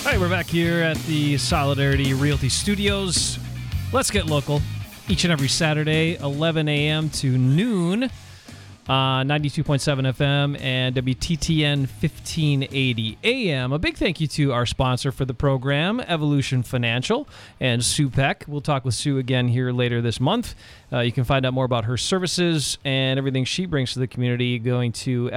Hi, we're back here at the Solidarity Realty Studios. Let's get local. Each and every Saturday, 11 a.m. to noon, 92.7 FM and WTTN 1580 AM. A big thank you to our sponsor for the program, Evolution Financial, and Sue Peck. We'll talk with Sue again here later this month. You can find out more about her services and everything she brings to the community going to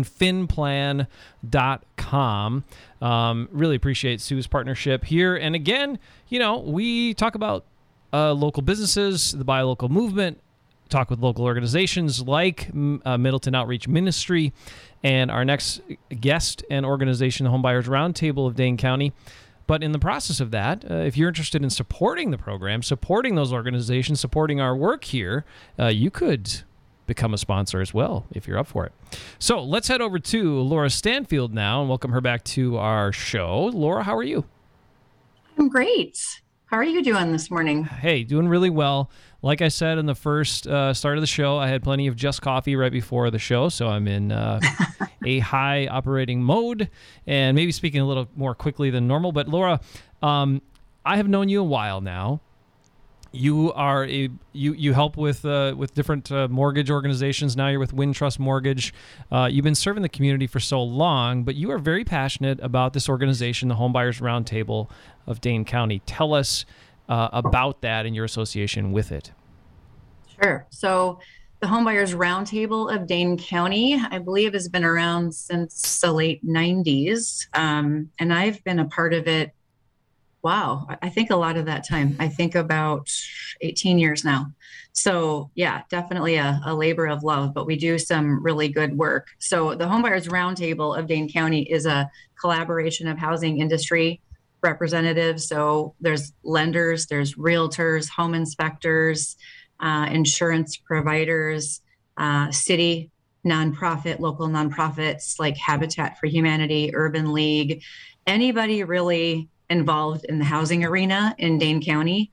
evolutionfinplan.com. Really appreciate Sue's partnership here. And again, we talk about local businesses, the Buy Local movement, talk with local organizations like Middleton Outreach Ministry, and our next guest and organization, the Homebuyers Roundtable of Dane County. But in the process of that, if you're interested in supporting the program, supporting those organizations, supporting our work here, you could become a sponsor as well if you're up for it. So let's head over to Laura Stanfield now and welcome her back to our show. Laura, how are you? I'm great. How are you doing this morning? Hey, doing really well. Like I said in the first start of the show, I had plenty of just coffee right before the show, so I'm in a high operating mode and maybe speaking a little more quickly than normal. But Laura, I have known you a while now. You are you help with different mortgage organizations. Now you're with Wintrust Mortgage. You've been serving the community for so long, but you are very passionate about this organization, the Homebuyers Roundtable of Dane County. Tell us about that and your association with it. Sure. So the Homebuyers Roundtable of Dane County, I believe, has been around since the late 90s. And I've been a part of it. Wow. I think a lot of that time. I think about 18 years now. So yeah, definitely a labor of love, but we do some really good work. So the Homebuyers Roundtable of Dane County is a collaboration of housing industry representatives. So there's lenders, there's realtors, home inspectors, insurance providers, city nonprofit, local nonprofits like Habitat for Humanity, Urban League, anybody really involved in the housing arena in Dane County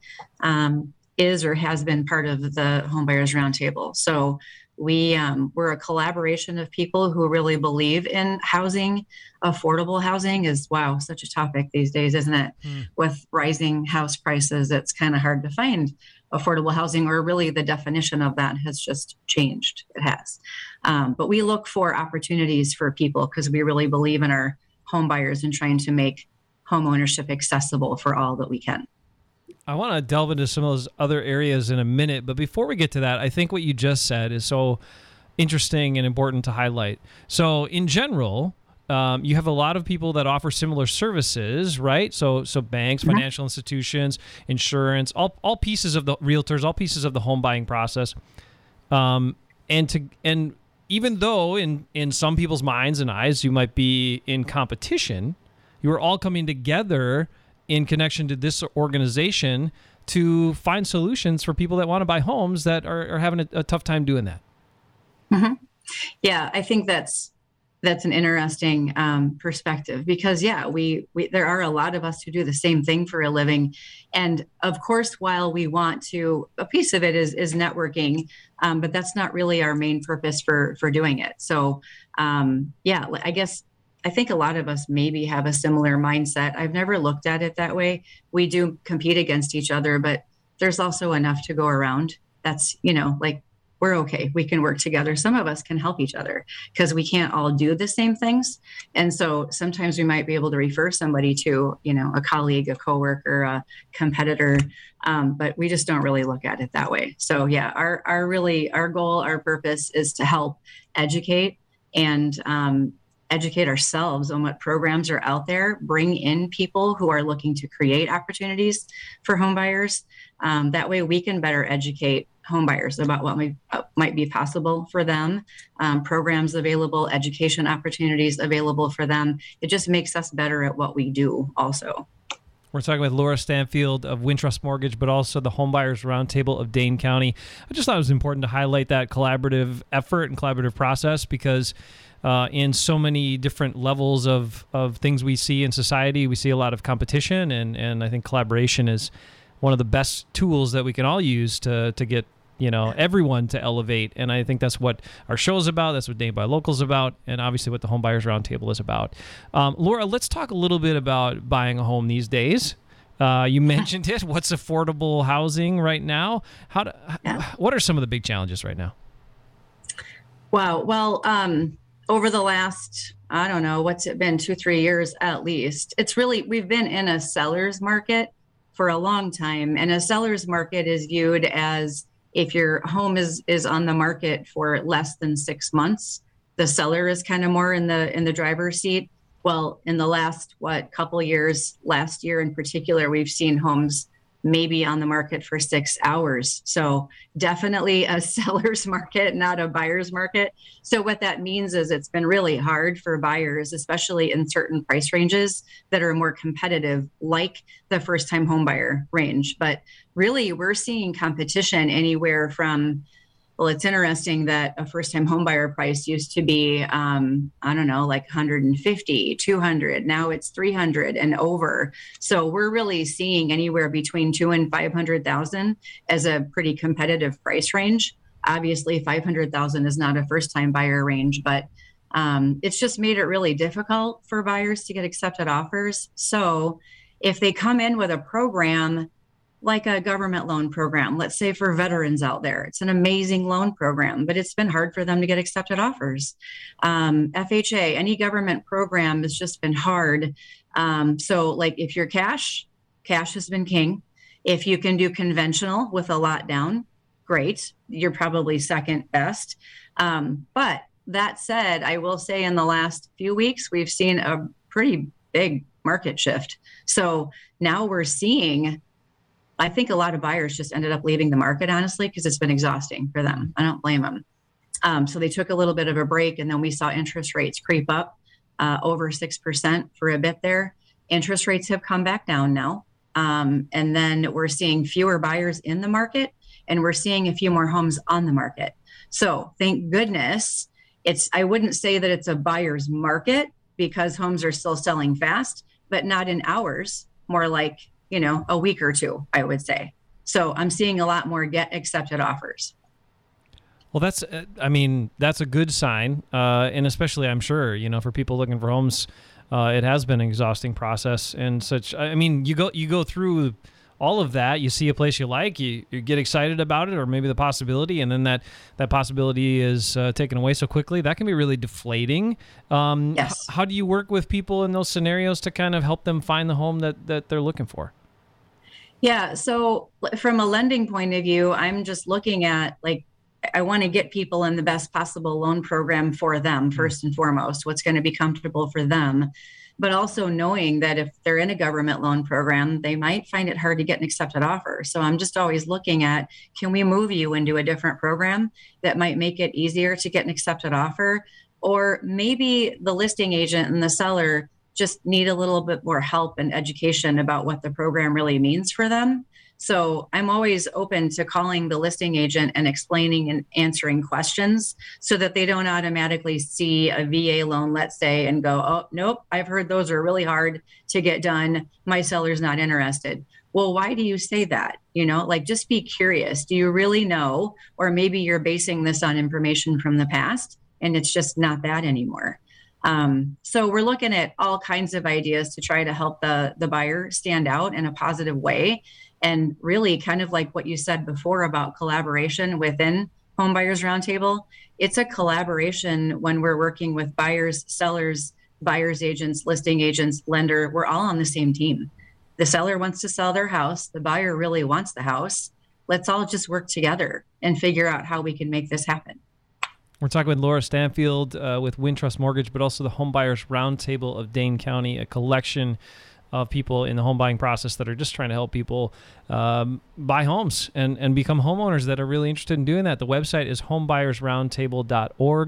is or has been part of the Homebuyers Roundtable. So we're a collaboration of people who really believe in housing. Affordable housing is, wow, such a topic these days, isn't it? With rising house prices, it's kind of hard to find affordable housing, or really the definition of that has just changed. It has. But we look for opportunities for people because we really believe in our home buyers and trying to make home ownership accessible for all that we can. I want to delve into some of those other areas in a minute, but before we get to that, I think what you just said is so interesting and important to highlight. So in general, you have a lot of people that offer similar services, right? So banks, financial institutions, insurance, all pieces of the realtors, all pieces of the home buying process. And even though in some people's minds and eyes you might be in competition, you are all coming together in connection to this organization to find solutions for people that want to buy homes that are having a tough time doing that. Mm-hmm. Yeah, I think that's an interesting perspective because, we there are a lot of us who do the same thing for a living. And of course, while we want to, a piece of it is networking, but that's not really our main purpose for doing it. So, I think a lot of us maybe have a similar mindset. I've never looked at it that way. We do compete against each other, but there's also enough to go around. That's, we're okay. We can work together. Some of us can help each other because we can't all do the same things. And so sometimes we might be able to refer somebody to, a colleague, a coworker, a competitor, but we just don't really look at it that way. So yeah, our goal, our purpose is to help educate and educate ourselves on what programs are out there, bring in people who are looking to create opportunities for home buyers. That way we can better educate home buyers about what might be possible for them, programs available, education opportunities available for them. It just makes us better at what we do also. We're talking with Laura Stanfield of Wintrust Mortgage, but also the Homebuyers Roundtable of Dane County. I just thought it was important to highlight that collaborative effort and collaborative process because in so many different levels of things we see in society, we see a lot of competition, and I think collaboration is one of the best tools that we can all use to get everyone to elevate. And I think that's what our show is about. That's what Dane Buy Local is about. And obviously what the Home Buyers Roundtable is about. Laura, let's talk a little bit about buying a home these days. You mentioned it. What's affordable housing right now? What are some of the big challenges right now? Wow. Well, over the last, I don't know, what's it been, 2-3 years at least, we've been in a seller's market for a long time. And a seller's market is viewed as if your home is on the market for less than 6 months, the seller is kind of more in the driver's seat. Well, in the last, couple years, last year in particular, we've seen homes maybe on the market for 6 hours. So definitely a seller's market, not a buyer's market. So what that means is it's been really hard for buyers, especially in certain price ranges that are more competitive, like the first-time home buyer range. But really, we're seeing competition anywhere from, well, it's interesting that a first-time homebuyer price used to be, like 150, 200. Now it's 300 and over. So we're really seeing anywhere between 200,000 and 500,000 as a pretty competitive price range. Obviously, 500,000 is not a first-time buyer range, but it's just made it really difficult for buyers to get accepted offers. So if they come in with a program like a government loan program, let's say for veterans out there, it's an amazing loan program, but it's been hard for them to get accepted offers. FHA, any government program has just been hard. So like if you're cash has been king. If you can do conventional with a lot down, great. You're probably second best. But that said, I will say in the last few weeks, we've seen a pretty big market shift. So now we're seeing, I think a lot of buyers just ended up leaving the market, honestly, because it's been exhausting for them. I don't blame them. So they took a little bit of a break, and then we saw interest rates creep up over 6% for a bit there. Interest rates have come back down now. And then we're seeing fewer buyers in the market, and we're seeing a few more homes on the market. So thank goodness I wouldn't say that it's a buyer's market because homes are still selling fast, but not in hours, more like a week or two, I would say. So I'm seeing a lot more get accepted offers. Well, that's a good sign. And especially, I'm sure, for people looking for homes, it has been an exhausting process and such. I mean, you go through all of that, you see a place you like, you get excited about it, or maybe the possibility, and then that possibility is taken away so quickly. That can be really deflating. Yes. How do you work with people in those scenarios to kind of help them find the home that they're looking for? Yeah. So from a lending point of view, I'm just looking at, I want to get people in the best possible loan program for them, first and foremost, what's going to be comfortable for them, but also knowing that if they're in a government loan program, they might find it hard to get an accepted offer. So I'm just always looking at, can we move you into a different program that might make it easier to get an accepted offer? Or maybe the listing agent and the seller just need a little bit more help and education about what the program really means for them. So I'm always open to calling the listing agent and explaining and answering questions so that they don't automatically see a VA loan, let's say, and go, oh, nope, I've heard those are really hard to get done. My seller's not interested. Well, why do you say that? Just be curious. Do you really know? Or maybe you're basing this on information from the past and it's just not that anymore. So we're looking at all kinds of ideas to try to help the buyer stand out in a positive way. And really kind of like what you said before about collaboration within Home Buyers Roundtable, it's a collaboration when we're working with buyers, sellers, buyers agents, listing agents, lender. We're all on the same team. The seller wants to sell their house. The buyer really wants the house. Let's all just work together and figure out how we can make this happen. We're talking with Laura Stanfield with Wintrust Mortgage, but also the Home Buyers Roundtable of Dane County, a collection of people in the home buying process that are just trying to help people buy homes and become homeowners that are really interested in doing that. The website is homebuyersroundtable.org,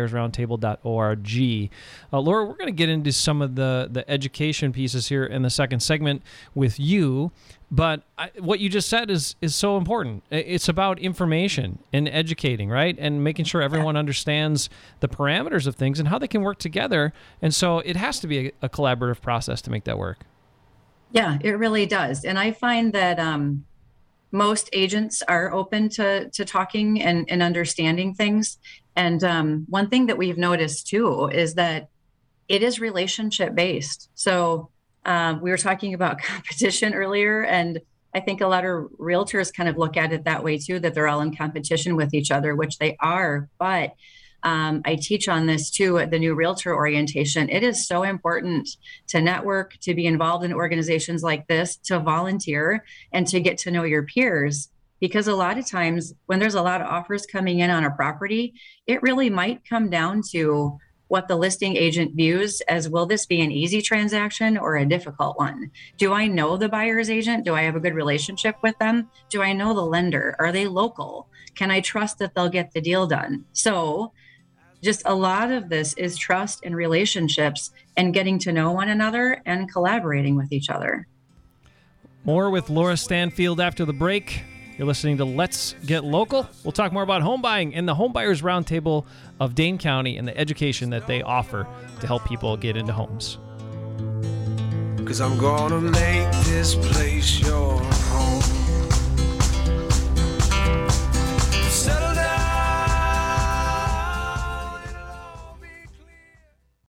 homebuyersroundtable.org. Laura, we're going to get into some of the education pieces here in the second segment with you. But what you just said is so important. It's about information and educating, right? And making sure everyone understands the parameters of things and how they can work together. And so it has to be a collaborative process to make that work. Yeah, it really does. And I find that most agents are open to talking and understanding things. And one thing that we've noticed too is that it is relationship based. So we were talking about competition earlier, and I think a lot of realtors kind of look at it that way too, that they're all in competition with each other, which they are. But I teach on this too at the new realtor orientation. It is so important to network, to be involved in organizations like this, to volunteer, and to get to know your peers. Because a lot of times when there's a lot of offers coming in on a property, it really might come down to what the listing agent views as, will this be an easy transaction or a difficult one? Do I know the buyer's agent? Do I have a good relationship with them? Do I know the lender? Are they local? Can I trust that they'll get the deal done? So just a lot of this is trust and relationships and getting to know one another and collaborating with each other. More with Laura Stanfield after the break. You're listening to Let's Get Local. We'll talk more about home buying and the Home Buyers Roundtable of Dane County and the education that they offer to help people get into homes. 'Cause I'm gonna make this place your home.